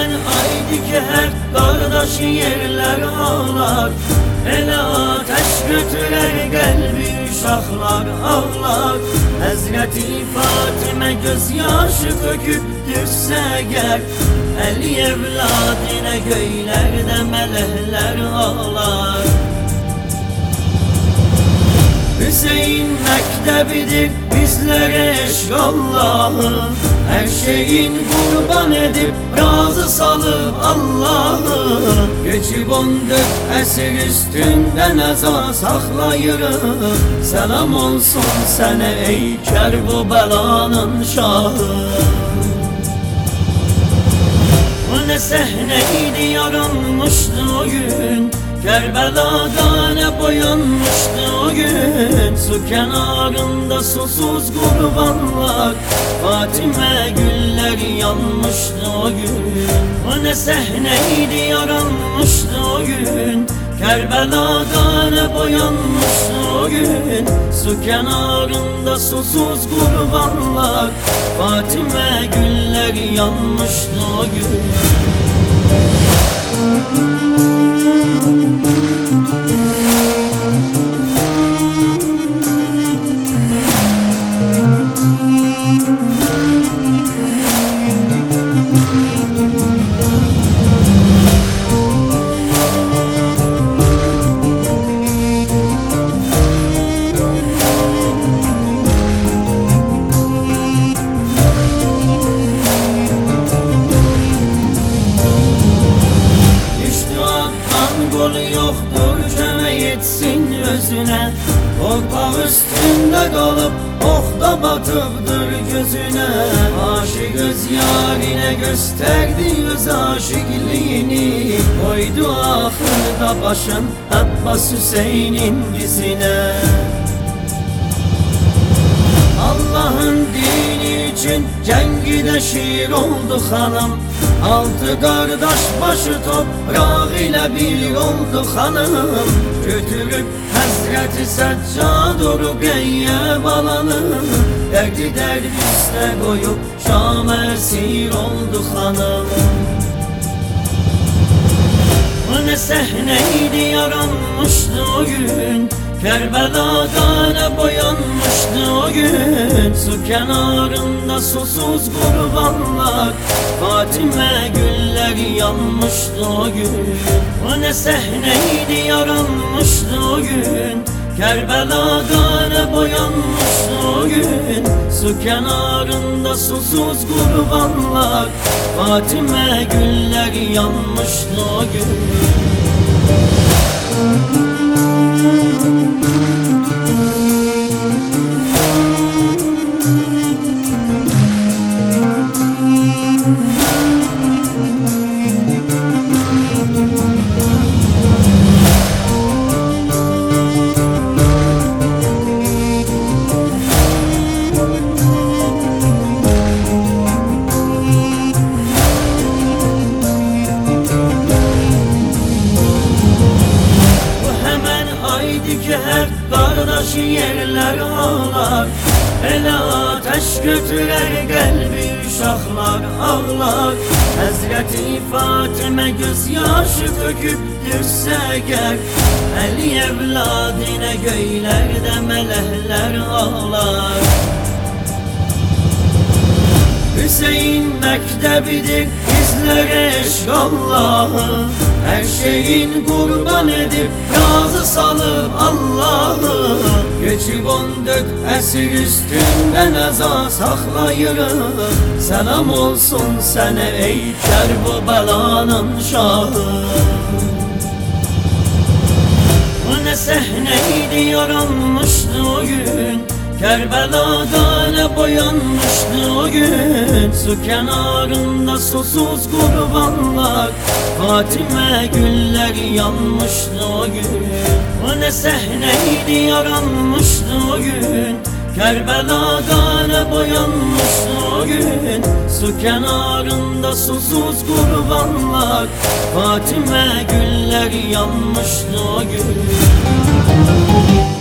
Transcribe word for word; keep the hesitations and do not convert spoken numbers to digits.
hemen haydi ki hep kardeş yerler ağlar. Ele ateş götürer gelbi uşaklar ağlar. Hazreti Fatime gözyaşı töküp düşse ger, Əli evladine göylerde melehler ağlar. Hüseyin mektebidir bizlere eşk Allah'ı, her şeyin kurban edip razı salıp Allah'ı. Geçip on dört esir üstünden eza saklayırım. Selam olsun sana ey Kerbubelanın şahı. Bu ne sahneydi yaranmıştı o gün, Kerbela'da ne boyanmıştı o gün. Su kenarında susuz kurbanlar, Fatime gülleri yanmıştı o gün. O ne sahneydi yaranmıştı o gün, Kerbela'da ne boyanmıştı o gün. Su kenarında susuz kurbanlar, Fatime gülleri yanmıştı o gün. Kolu yoktur köme yetsin özüne, Torpaq üstünde kalıp okta batıpdır gözüne. Aşık öz yarine gösterdi öz aşıklığını, koydu ahırda başın Abbas Hüseyin'in dizine. Allah'ın dini için cengide şiir oldu hanım, altı kardeş başı toprak ile bir oldu hanım. Götürüp Hazreti Seccadur Rukiye balanı, derdi derdi üste koyup Şam esir oldu hanım. Bu ne sahneydi yaranmıştı o gün, Kerbela'da ne boyanmıştı o gün. Su kenarında susuz kurbanlar, Fatime gülleri yanmıştı o gün. O ne sahneydi yaranmıştı o gün, Kerbela'da ne boyanmıştı o gün. Su kenarında susuz kurbanlar, Fatime gülleri yanmıştı o gün. Ki hep kardeş yerler ağlar. Ele ateş götürer gelbi uşaklar ağlar. Hazreti Fatime gözyaşı töküp düşse ger, Əli evladine göylerde melehler ağlar. Hüseyin mektebidir bizlere eşk Allah'ı, her şeyin kurban edip razı salıp Allah'ı. Geçip on dört esir üstünden eza saklayırım. Selam olsun sana ey Kerbubelanın şahı. Bu ne sahneydi yaranmıştı o gün, Kerbela'da ne boyanmıştı o gün. Su kenarında susuz kurbanlar, Fatime gülleri yanmıştı o gün. O ne sahneydi yaranmıştı o gün, Kerbela'da ne boyanmıştı o gün. Su kenarında susuz kurbanlar, Fatime gülleri yanmıştı o gün.